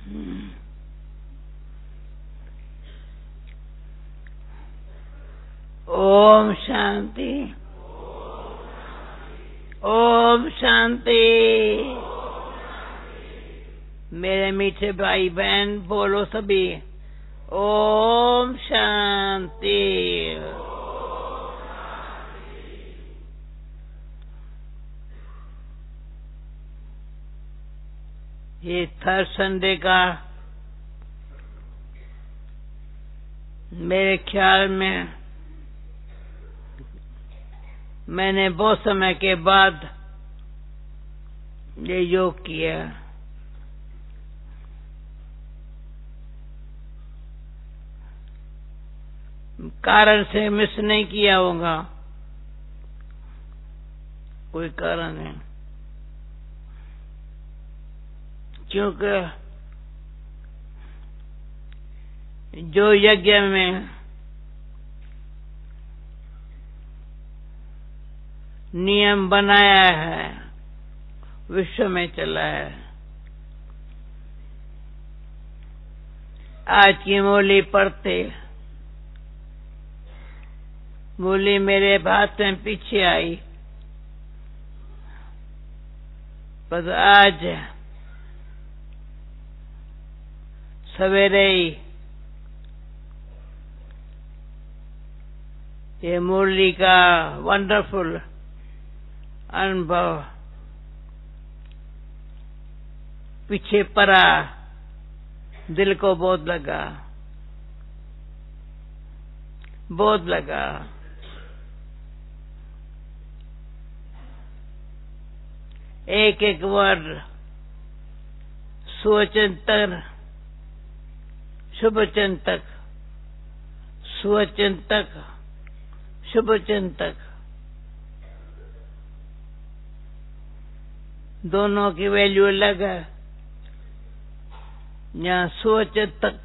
ओम शांति। ओम शांति। मेरे मीठे भाई बहन बोलो सभी, ओम शांति। ये थर्ड संडे का मेरे ख्याल में मैंने बहुत समय के बाद ये योग किया। कारण से मिस नहीं किया होगा, कोई कारण है, क्योंकि जो यज्ञ में नियम बनाया है विश्व में चला है। आज की मूली पढ़ते मूली मेरे हाथ में पीछे आई, पर आज सवेरे ही ये मुरली का वंडरफुल अनुभव पीछे पड़ा, दिल को बहुत लगा, बहुत लगा। एक एक वर्ड सुचिंतन, शुभ चिंतक, स्वचिंतक, शुभ चिंतक, दोनों की वैल्यू अलग है। यहाँ स्वचिंतक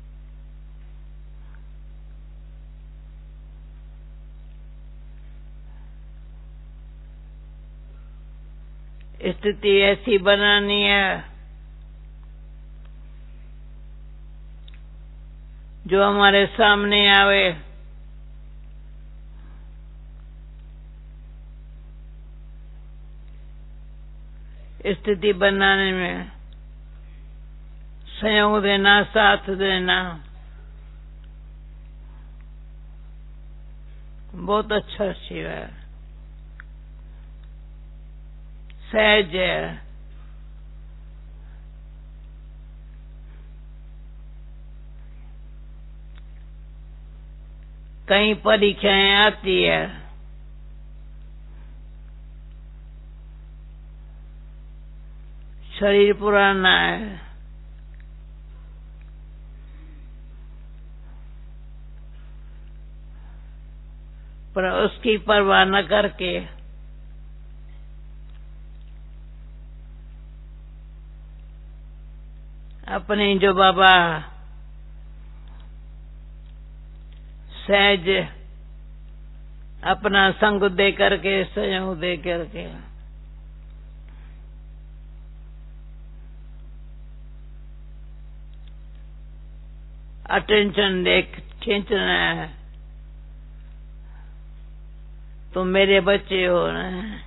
स्थिति ऐसी बनानी है जो हमारे सामने आवे स्थिति बनाने में सहयोग देना, साथ देना बहुत अच्छा शिव है, सहज है। कई परीक्षाएं आती है, शरीर पुराना है, पर उसकी परवाह न करके अपने जो बाबा सहज अपना संग दे करके, सहयोग दे करके अटेंशन देख खींचना है। तुम मेरे बच्चे हो ना,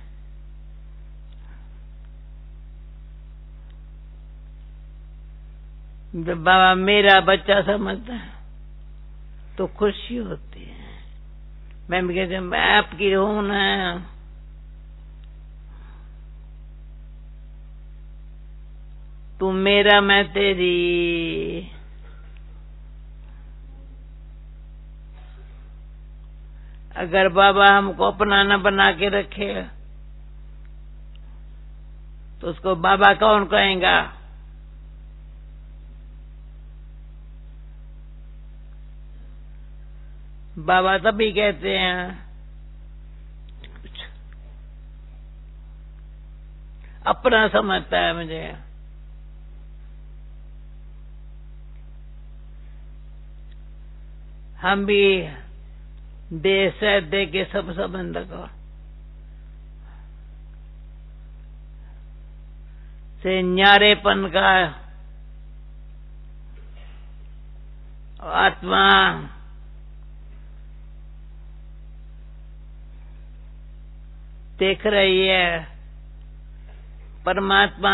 जब बाबा मेरा बच्चा समझता है तो खुशी होती है। मैं भी कहती हूँ मैं आपकी हूं ना, तू मेरा मैं तेरी। अगर बाबा हमको अपना न बना के रखे तो उसको बाबा कौन कहेगा? बाबा तभी कहते हैं अपना समझता है मुझे। हम भी देश दे के सब संबंध को से न्यारेपन का आत्मा देख रही है, परमात्मा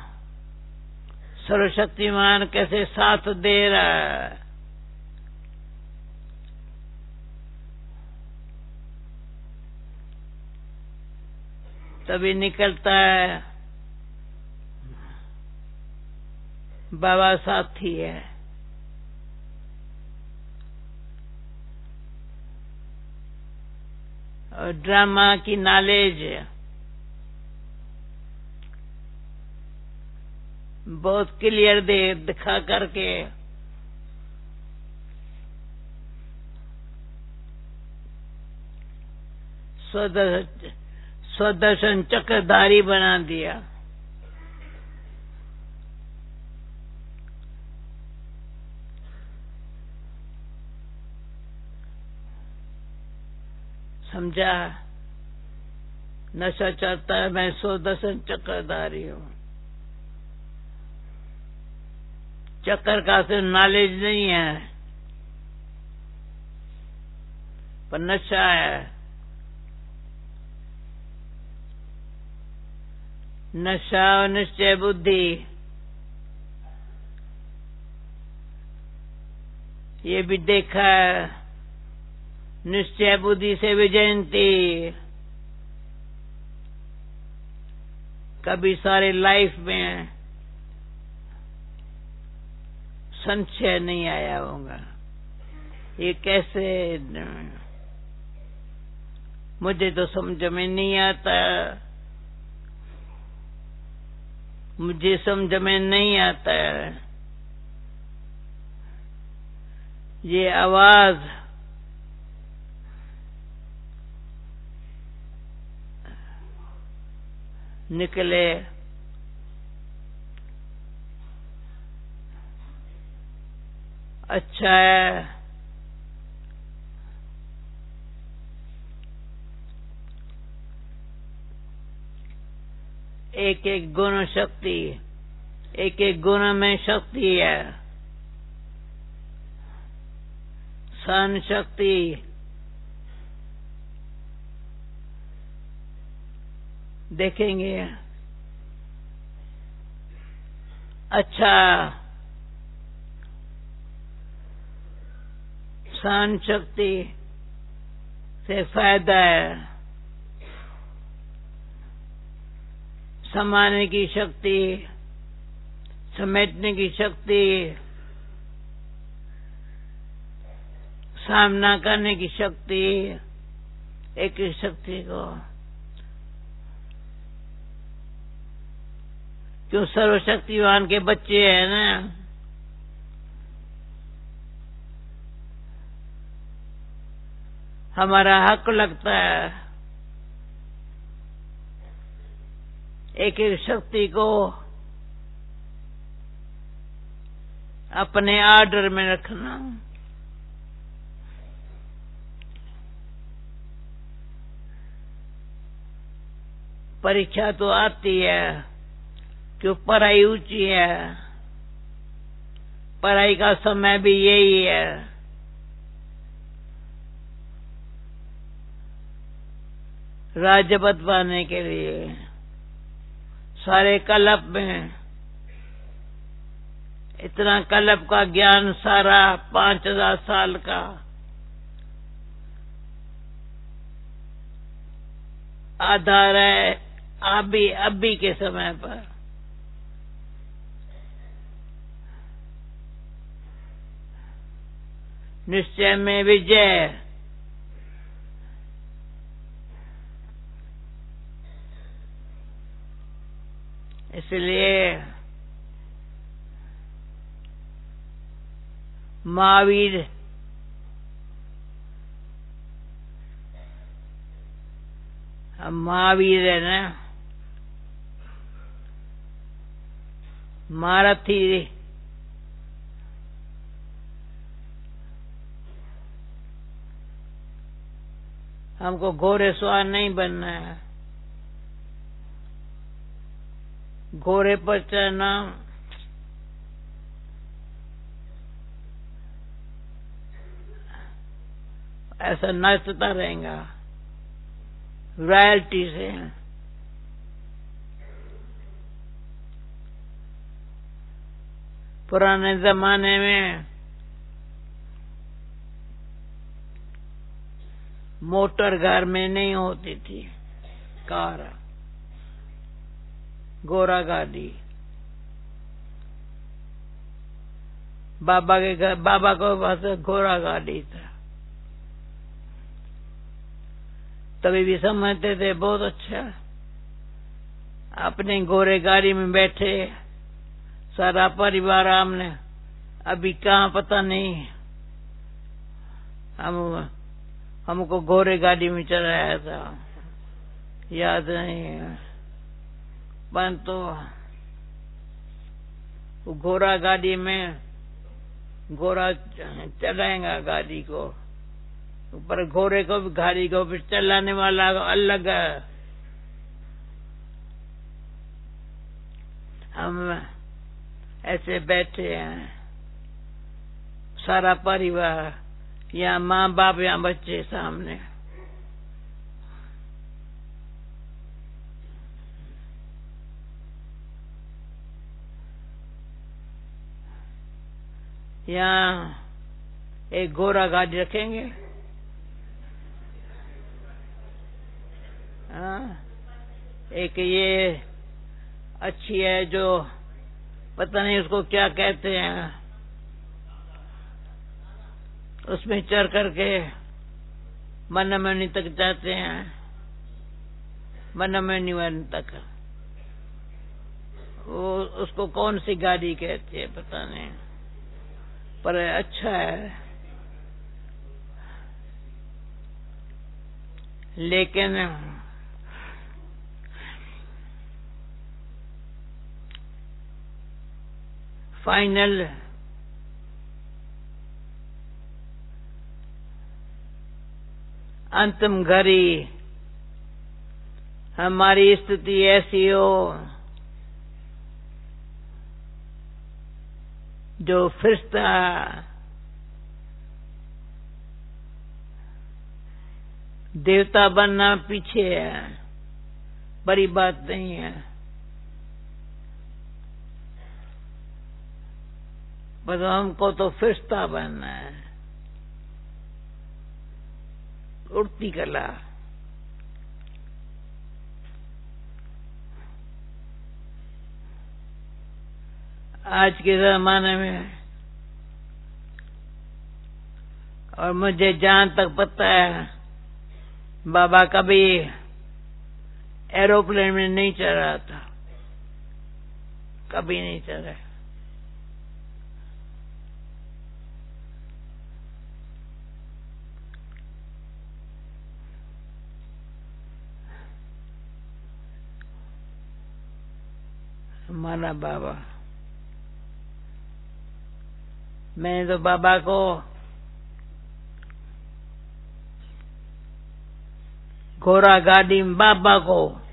सर्वशक्तिमान कैसे साथ दे रहा है। तभी निकलता है बाबा साथी है। और ड्रामा की नॉलेज बहुत क्लियर दिखा करके स्वदर्शन चक्रधारी बना दिया। समझा? नशा चढ़ता है, मैं स्वदर्शन चक्रधारी हूं। चक्कर का सिर्फ नॉलेज नहीं है, पर नशा है। नशा और निश्चय बुद्धि, ये भी देखा है। निश्चय बुद्धि से विजयंती कभी सारे लाइफ में संशय नहीं आया होगा। ये कैसे, मुझे तो समझ में नहीं आता, मुझे समझ में नहीं आता। ये आवाज निकले, अच्छा है। एक एक गुण शक्ति, एक एक गुण में शक्ति है। सहन शक्ति, देखेंगे। अच्छा, सहन शक्ति से फायदा है। समाने की शक्ति, समेटने की शक्ति, सामना करने की शक्ति, एक एक शक्ति को क्यों सर्वशक्तिवान के बच्चे हैं ना। हमारा हक लगता है एक एक शक्ति को अपने आर्डर में रखना। परीक्षा तो आती है, क्यों पढ़ाई ऊंची है, पढ़ाई का समय भी यही है। राज्य बदलवाने के लिए सारे कल्प में इतना कल्प का ज्ञान, सारा 5000 साल का आधार है अभी के समय पर। निश्चय में विजय, इसलिए महावीर महावीर है ना, महारथी। हमको घोड़े सवार नहीं बनना है। घोड़े पर चढ़ना ऐसा नाचता रहेगा रॉयल्टी से। पुराने जमाने में मोटर घर में नहीं होती थी, कार, घोड़ा गाड़ी। बाबा के घर, बाबा को पास घोड़ा गाड़ी था। तभी भी समझते थे बहुत अच्छा, अपने घोड़े गाड़ी में बैठे सारा परिवार। हमने अभी कहाँ पता नहीं, हमको घोड़े गाड़ी में चलाया था, याद नहीं है। परंतु वो घोड़ा गाड़ी में घोड़ा चलाएगा गाड़ी को, पर घोड़े को भी गाड़ी को भी चलाने वाला अलग है। हम ऐसे बैठे हैं सारा परिवार, यहाँ माँ बाप, यहाँ बच्चे सामने। यहाँ एक घोड़ा गाड़ी रखेंगे, हाँ, एक ये अच्छी है जो पता नहीं उसको क्या कहते हैं, उसमें चढ़ करके मनमनी तक जाते हैं, मनमनी वन तक। वो उसको कौन सी गाड़ी कहते हैं पता नहीं, पर अच्छा है। लेकिन फाइनल अंतिम घड़ी हमारी स्थिति ऐसी हो जो फरिश्ता देवता बनना पीछे है, बड़ी बात नहीं है, पर हमको तो फरिश्ता बनना है। उड़ती कला, आज के जमाने में, और मुझे जहां तक पता है बाबा कभी एरोप्लेन में नहीं चढ़ा था, कभी नहीं चढ़ा। हमारा बाबा, मैंने तो बाबा को घोड़ा गाड़ी में, बाबा को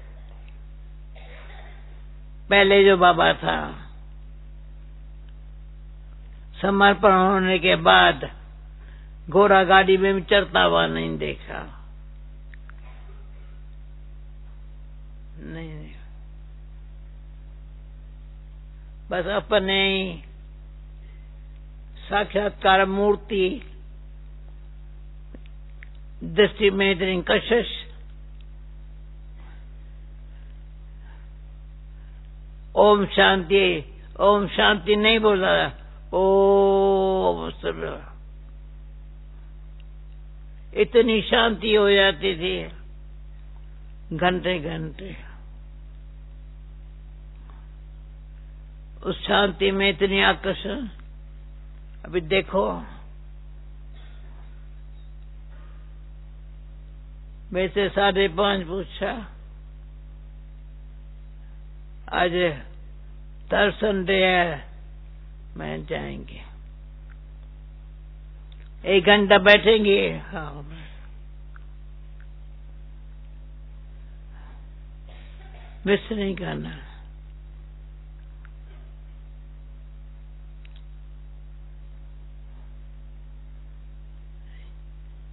पहले जो बाबा था समर्पण होने के बाद घोड़ा गाड़ी में चढ़ता हुआ नहीं देखा, नहीं। बस अपने ही साक्षात्कार मूर्ति दृष्टि में इतनी कशिश, ओम शांति, ओम शांति नहीं बोला, ओम सब, इतनी शांति हो जाती थी घंटे घंटे। उस शांति में इतनी आकर्षण। अभी देखो, वैसे 5:30 पूछा, आज दर्शन डे है, मैं जाएंगे, 1 घंटा बैठेंगे। हाँ, मिस नहीं करना।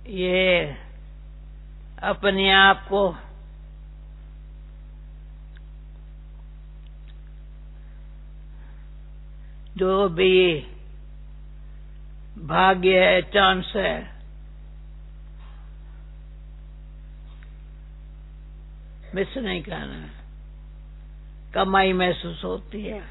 ये अपने आप को जो भी भाग्य है, चांस है, मिस नहीं करना। कमाई महसूस होती है।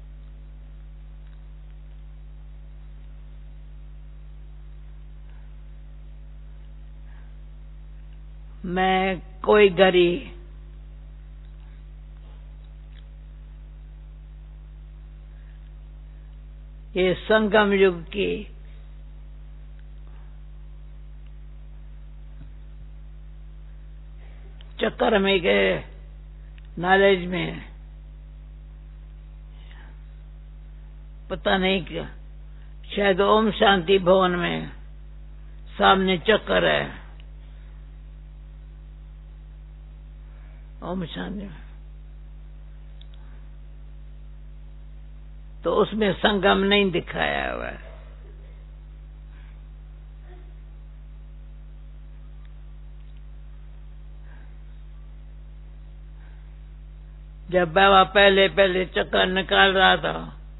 मैं कोई घड़ी ये संगम युग की चक्कर में गए, नॉलेज में पता नहीं क्या, शायद ओम शांति भवन में सामने चक्कर है, ओम शांति, तो उसमें संगम नहीं दिखाया हुआ है। जब बाबा पहले पहले चक्कर निकाल रहा था,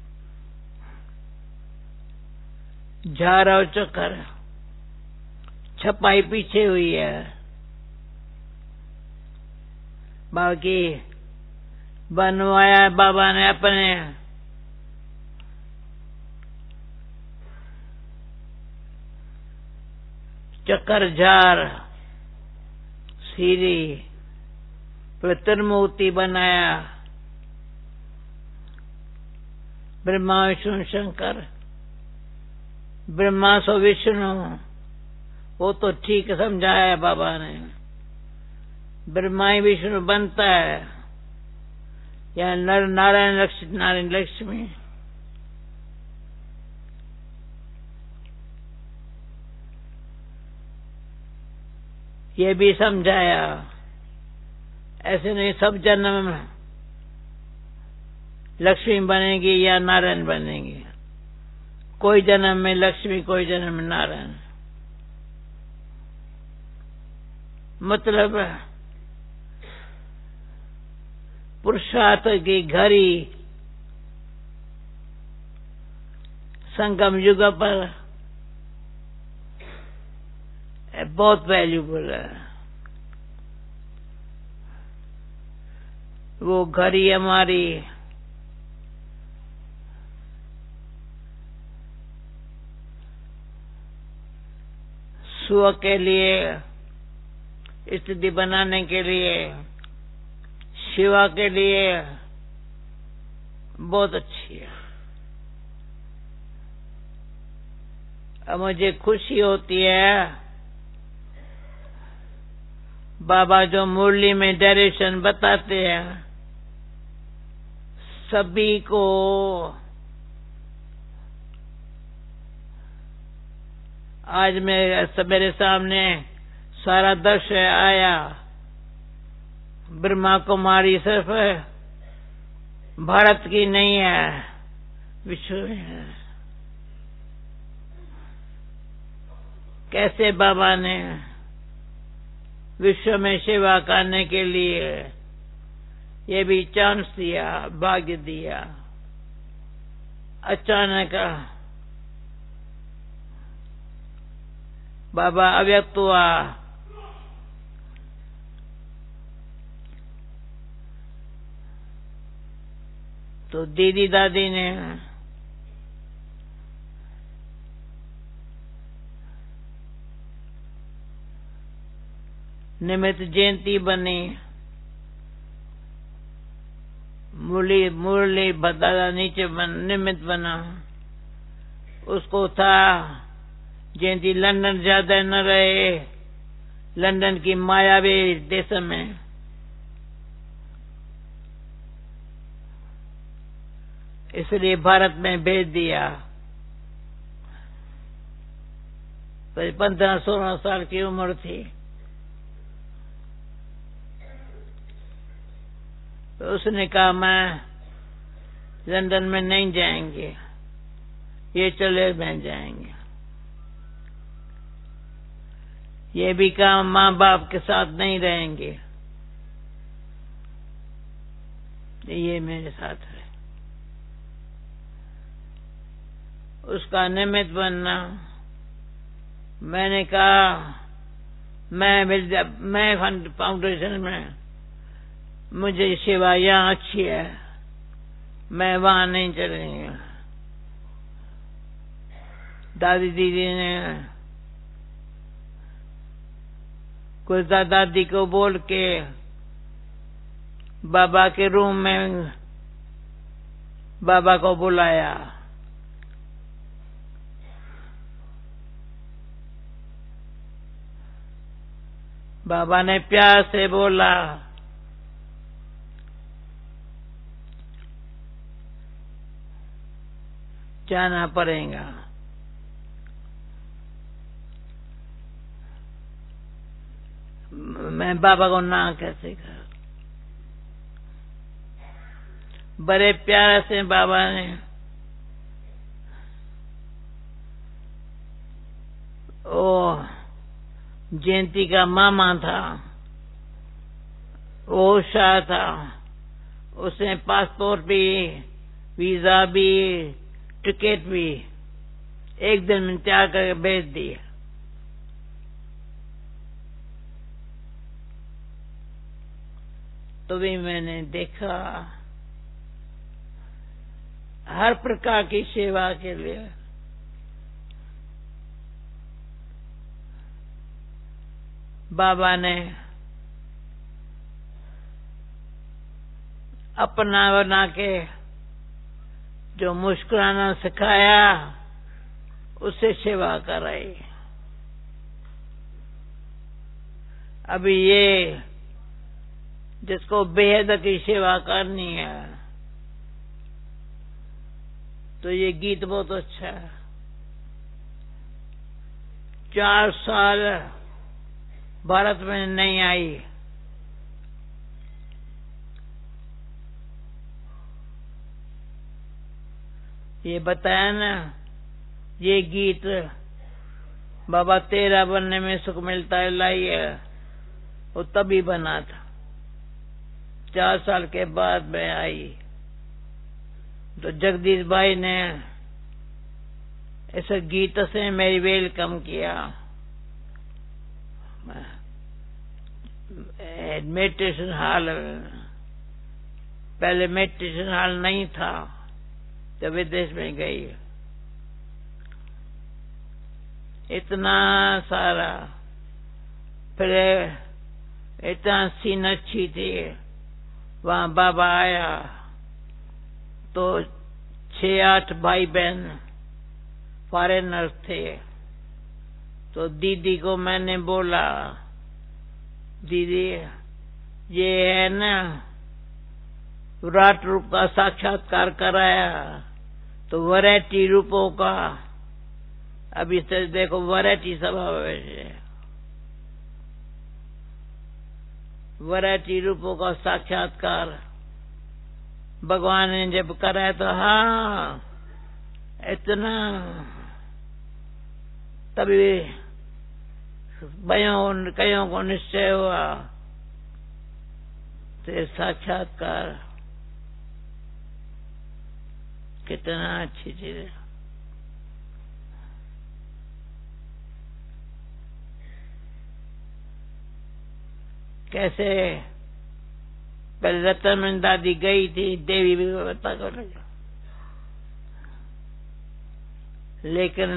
झारा और चक्कर, छपाई पीछे हुई है, बाकी बनवाया बाबा ने अपने चक्कर, झार, सीरी, पवित्र मूर्ति बनाया, ब्रह्मा विष्णु शंकर, ब्रह्मा सो विष्णु, वो तो ठीक समझाया बाबा ने। ब्रह्मा ही विष्णु बनता है, या नर नारायण लक्ष्मी, नारायण लक्ष्मी। ये भी समझाया, ऐसे नहीं सब जन्म में लक्ष्मी बनेगी या नारायण बनेगी, कोई जन्म में लक्ष्मी, कोई जन्म में नारायण। मतलब पुरुषार्थ की घड़ी संगम युग पर बहुत वैल्यूबल है। वो घड़ी हमारी सुख के लिए, स्थिति बनाने के लिए, शिवा के लिए बहुत अच्छी है। अब मुझे खुशी होती है, बाबा जो मुरली में डायरेक्शन बताते हैं, सभी को आज मेरे सामने सारा दृश्य आया। ब्रह्मा कुमारी सिर्फ भारत की नहीं है, विश्व में है। कैसे बाबा ने विश्व में सेवा करने के लिए ये भी चांस दिया, भाग्य दिया। अचानक बाबा अव्यक्त हुआ, तो दीदी दादी ने निमित्त जयंती बनी, मुरली दादा नीचे निमित्त बना, उसको था जयंती लंदन ज्यादा न रहे, लंदन की मायावी देश में इसलिए भारत में भेज दिया। 15-16 साल की उम्र थी, तो उसने कहा मैं लंदन में नहीं जाएंगे, ये चले में जाएंगे। ये भी कहा माँ बाप के साथ नहीं रहेंगे, ये मेरे साथ है। उसका निमित्त बनना। मैंने कहा मैं फाउंडेशन में, मुझे सेवा यहाँ अच्छी है, मैं वहां नहीं चलेंगे। दादी दीदी ने कुछ दादी को बोल के बाबा के रूम में बाबा को बुलाया। बाबा ने प्यार से बोला, जाना पड़ेगा। मैं बाबा को ना कैसे कर। बड़े प्यार से बाबा ने ओ जयंती का मामा था, वो शाह था, उसने पासपोर्ट भी, वीजा भी, टिकट भी एक दिन में तैयार करके भेज दिया। तो भी मैंने देखा हर प्रकार की सेवा के लिए बाबा ने अपना बना के जो मुस्कुराना सिखाया, उससे सेवा कराई। अभी ये जिसको बेहद की सेवा करनी है, तो ये गीत बहुत अच्छा है। 4 साल भारत में नहीं आई, ये बताया ना, ये गीत बाबा तेरा बनने में सुख मिलता है लाई है, वो तभी बना था। 4 साल के बाद मैं आई तो जगदीश भाई ने इस गीत से मेरी वेलकम किया। मेडिटेशन हॉल, पहले मेडिटेशन हॉल नहीं था, तो विदेश में गई। इतना सारा, फिर इतना सीन अच्छी थी। वहां बाबा आया तो 6-8 भाई बहन फॉरेनर्स थे। तो दीदी को मैंने बोला, दीदी ये है ना विराट रूप का साक्षात्कार कराया, तो वैरायटी रूपों का, अभी से देखो वैरायटी स्वभाव है, वैरायटी रूपों का साक्षात्कार भगवान ने जब कराया तो हाँ इतना, तभी कईयों को निश्चय हुआ तो साक्षात्कार कितना अच्छी चीज है। कैसे पहले रतन दादी गई थी, देवी भी बता कर लगा, लेकिन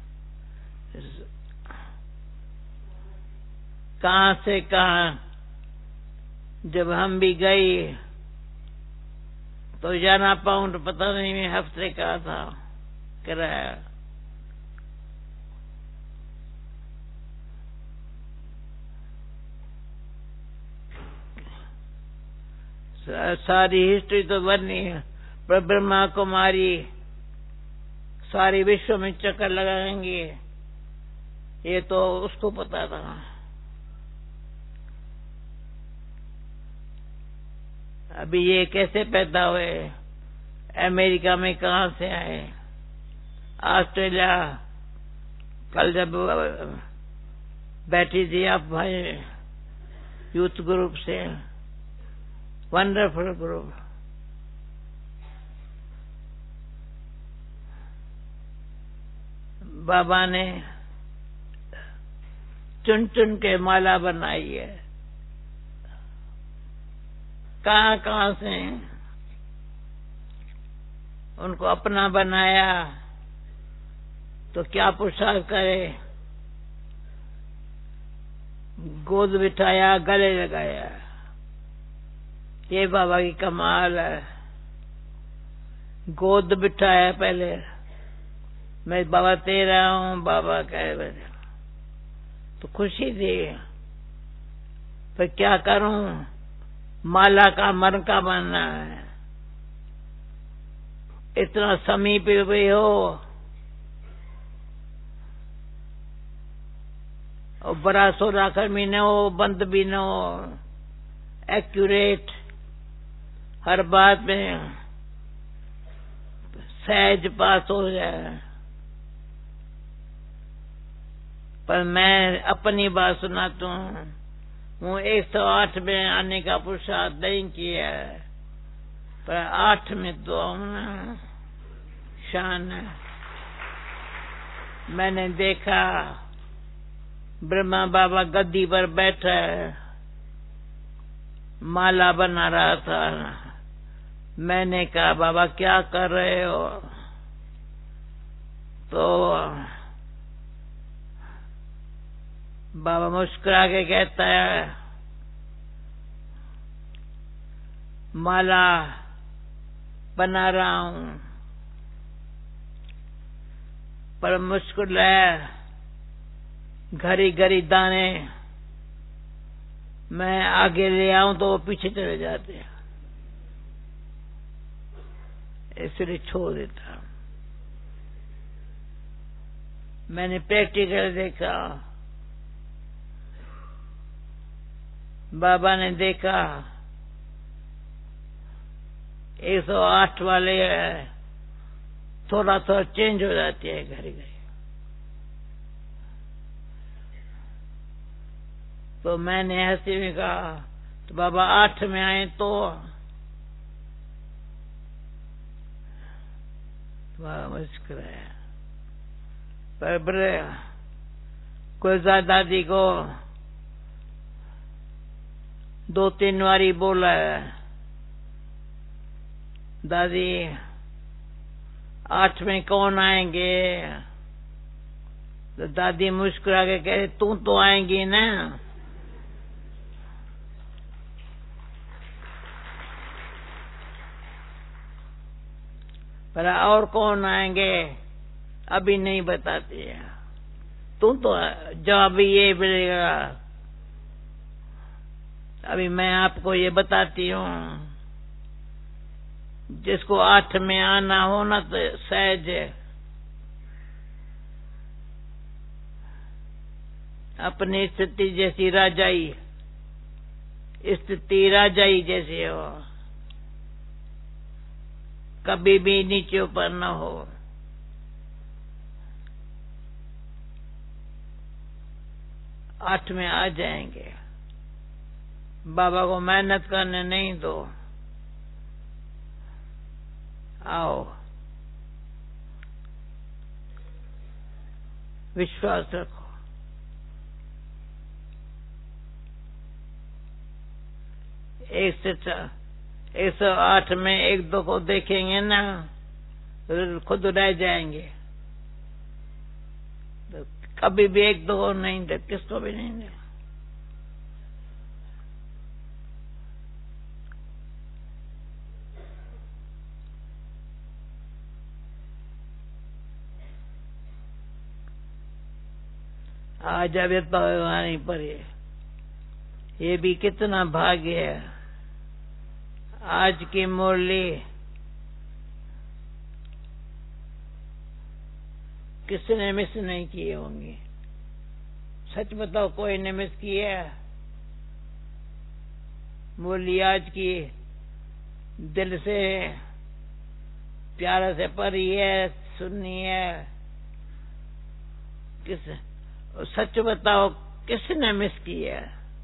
कहां से कहां जब हम भी गए तो जाना पाउंड पता नहीं, मैं हफ्ते का था किराया। सारी हिस्ट्री तो बनी है, पर ब्रह्मा कुमारी सारी विश्व में चक्कर लगाएंगे, ये तो उसको पता था। अभी ये कैसे पैदा हुए, अमेरिका में कहां से आए, ऑस्ट्रेलिया, कल जब बैठी थी आप भाई यूथ ग्रुप से, वंडरफुल ग्रुप। बाबा ने चुन चुन के माला बनाई है, कहां कहां से उनको अपना बनाया, तो क्या पुरुषार्थ करे। गोद बिठाया, गले लगाया, ये बाबा की कमाल है। गोद बिठाया पहले, मैं बाबा तेरा हूं, बाबा कहे तो खुशी थी। फिर क्या करूं, माला का मरका बनना है, इतना समीप भी हो और बड़ा सोराखर भी न हो, बंद भी न हो, एक्यूरेट, हर बात में सहज पास हो जाए। पर मैं अपनी बात सुनाता हूँ, 108 में आने का पुरुषार्थ नहीं किया है, पर 8 में तो शान है। मैंने देखा ब्रह्मा बाबा गद्दी पर बैठा है, माला बना रहा था। मैंने कहा बाबा क्या कर रहे हो, तो बाबा मुस्कुरा के कहता है माला बना रहा हूं, पर मुश्किल है, घड़ी घड़ी दाने मैं आगे ले आऊं तो वो पीछे चले जाते हैं, इसलिए छोड़ देता। मैंने प्रैक्टिकल देखा, बाबा ने देखा 108 वाले थोड़ा थोड़ा चेंज हो जाती है घड़ी घड़ी। तो मैंने हंसी में कहा तो बाबा 8 में आए तो मुस्कुराया। पर कोई दादी को 2-3 बारी बोला है, दादी 8 में कौन आएंगे, तो दादी मुस्कुरा के कहे तू तो आएंगी ना। पर और कौन आएंगे अभी नहीं बताती है, तू तो जवाब ये मिलेगा। अभी मैं आपको ये बताती हूँ, जिसको 8 में आना हो ना तो सहज अपनी स्थिति जैसी राजाई, स्थिति राजाई जैसी हो, कभी भी नीचे ऊपर न हो। आठ में आ जाएंगे, बाबा को मेहनत करने नहीं दो, आओ विश्वास रखो। 108 में 1-2 को देखेंगे ना तो खुद रह जाएंगे, तो कभी भी 1-2 को नहीं दे, किसको भी नहीं दे। आज अभी भगवानी पर ये भी कितना भाग्य है। आज की मुरली किसी ने मिस नहीं किए होंगे, सच बताओ कोई ने मिस किया? मुरली आज की दिल से प्यार से पढ़ी है, सुननी है। किस सच बताओ किसने मिस किया?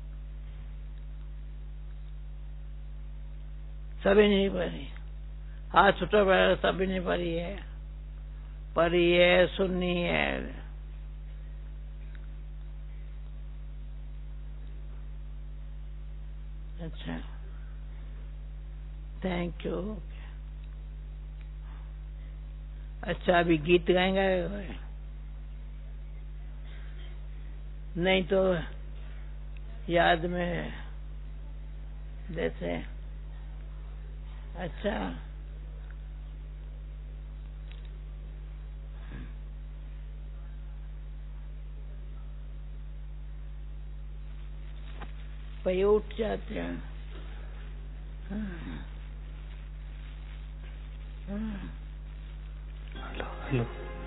सभी नहीं पढ़ी। हाथ छुट्टा पड़ा, सभी नहीं पढ़ी है। पढ़ी है, सुननी है। अच्छा, थैंक यू। अच्छा, अभी गीत गाएंगे? नहीं तो याद में जैसे। अच्छा, भाई उठ जाते हैं। Hello hello.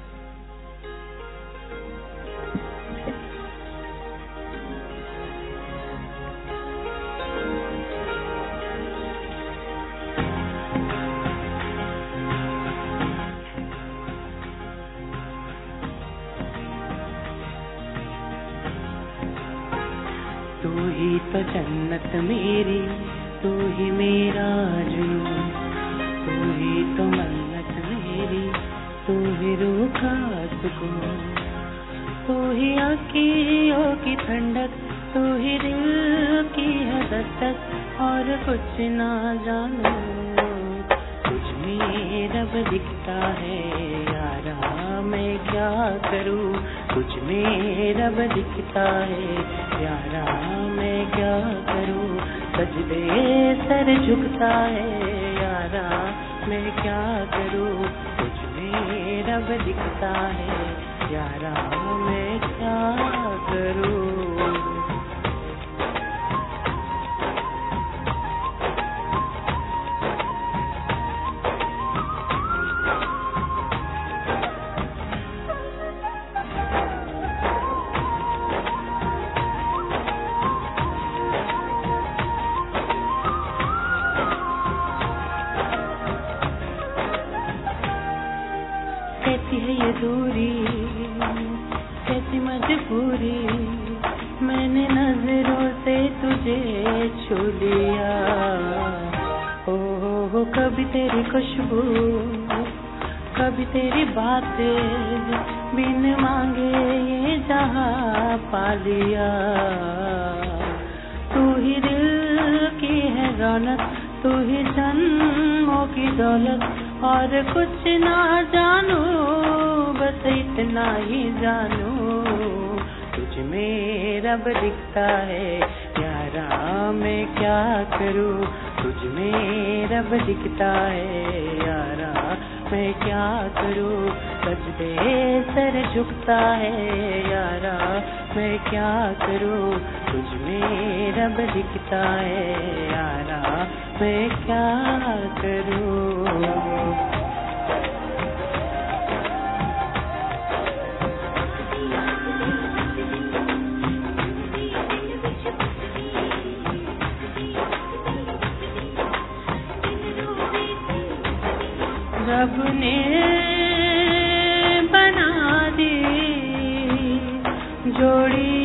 तू ही तो जन्नत मेरी, तू ही मेरा जुनून, तू ही तो मन्नत मेरी, तू ही रूह का सुकून, तू ही आँखों की ठंडक, तू ही दिल की है दस्तक, और कुछ ना जानू तुझ में रब दिखता है यारा, मैं क्या करूँ तुझ में रब दिखता है यारा, मैं क्या करूँ सजदे सर झुकता है यारा, मैं क्या करूँ तुझ में रब दिखता है यारा, मैं क्या करूँ। कैसी है ये दूरी, कैसी मजबूरी, मैंने नजरों से तुझे छू लिया, ओ कभी तेरी खुशबू, कभी तेरी बातें, बिन मांगे ये जहां पा लिया, तू ही दिल की है रौनक, तू ही जन्मों की दौलत, और कुछ ना जानू बस इतना ही जानू तुझ में रब दिखता है यारा, मैं क्या करूँ तुझ में रब दिखता है यारा, मैं क्या करूँ सजदे सर झुकता है यारा, मैं क्या करूँ तुझ में रब दिखता है यारा, मैं क्या करूँ। रब ने बना दी जोड़ी